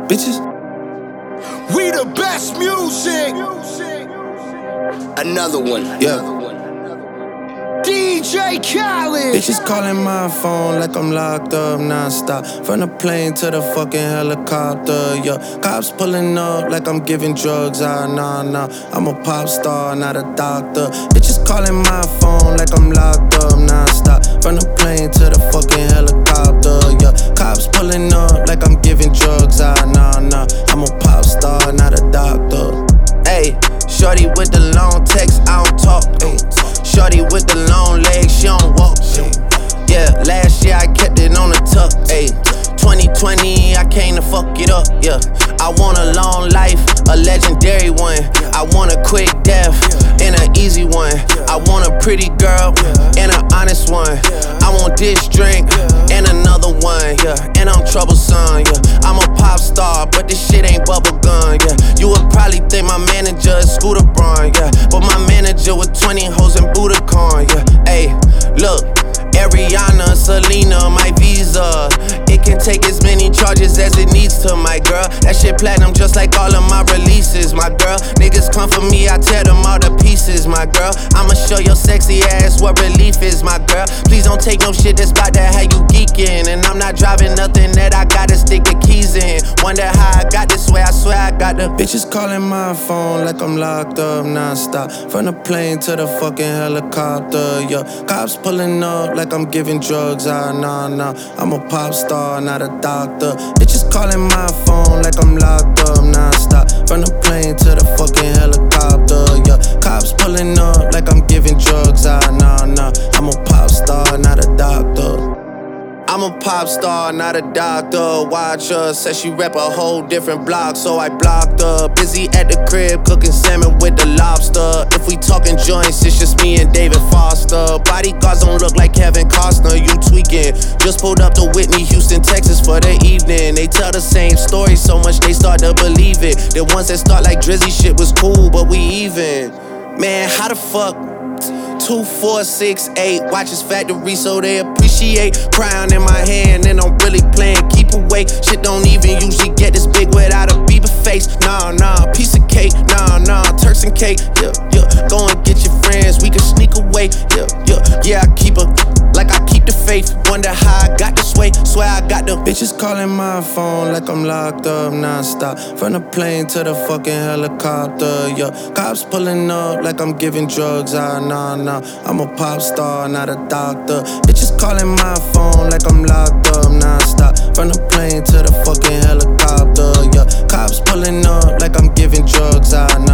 bitches. We the best music. Another one. Yeah. DJ Khaled. Bitches calling my phone like I'm locked up non-stop. From the plane to the fucking helicopter, yeah. Cops pulling up like I'm giving drugs, nah. I'm a pop star, not a doctor. Bitches calling my phone like I'm locked up non-stop. From the plane to the fucking helicopter, yeah. Cops pulling up like I'm giving drugs, nah. I'm a pop star, not a doctor. Ayy, shorty with the long text, I don't talk, ayy. Shorty with the long legs, she don't walk. Yeah, last year I kept it on the tuck. Ayy, 2020 I came to fuck it up. Yeah, I want a long life, a legendary one. I want a quick death and an easy one. I want a pretty girl and an honest one. I want this drink and another one. Yeah, and I'm troublesome. Yeah, I'm a pop star, but this shit ain't bubblegum. Yeah, you would probably think my manager is Scooter Braun. Yeah, but my manager with 20 hoes and Budokan. Yeah, ayy, look. Ariana, Selena, my visa. It can take as many charges as it needs to, my girl. That shit platinum just like all of my releases, my girl. Niggas come for me, I tear them all to pieces, my girl. I'ma show your sexy ass what relief is, my girl. Please don't take no shit that's bout to have you geeking. And I'm not driving nothing that I gotta stick the keys in. Wonder how I got this way, I swear I got the bitches calling my phone like I'm locked up non-stop. From the plane to the fucking helicopter, yeah. Cops pulling up like I'm giving drugs, nah. I'm a pop star, not a doctor. Bitches calling my phone like I'm locked up non-stop. From the plane to the fucking helicopter, yeah. Cops pulling up like I'm giving drugs, nah. I'm a pop star, not a doctor. I'm a pop star, not a doctor. Watch her, said she rep a whole different block, so I blocked her. Busy at the crib, cooking salmon with the lobster. If we talking joints, it's just me and David Foster. Bodyguards don't look like Kevin Costner, you tweaking. Just pulled up to Whitney, Houston, Texas for the evening. They tell the same story so much they start to believe it. The ones that start like Drizzy shit was cool, but we even. Man, how the fuck? 2, 4, 6, 8 watches factory so they appreciate. Crown in my hand and I'm really playing keep away. Shit don't even usually get this big without a Bieber face. Nah, piece of cake. Nah, Turks and cake. Yeah. Go and get your friends, we can sneak away. Yeah, I keep her like I keep the faith. Wonder how I got this way. Swear I got the bitches calling my phone like I'm locked up non-stop. From the plane to the fucking helicopter, yeah. Cops pulling up like I'm giving drugs, nah. I'm a pop star, not a doctor. Bitches calling my phone like I'm locked up non-stop. From the plane to the fucking helicopter, yeah. Cops pulling up like I'm giving drugs, nah.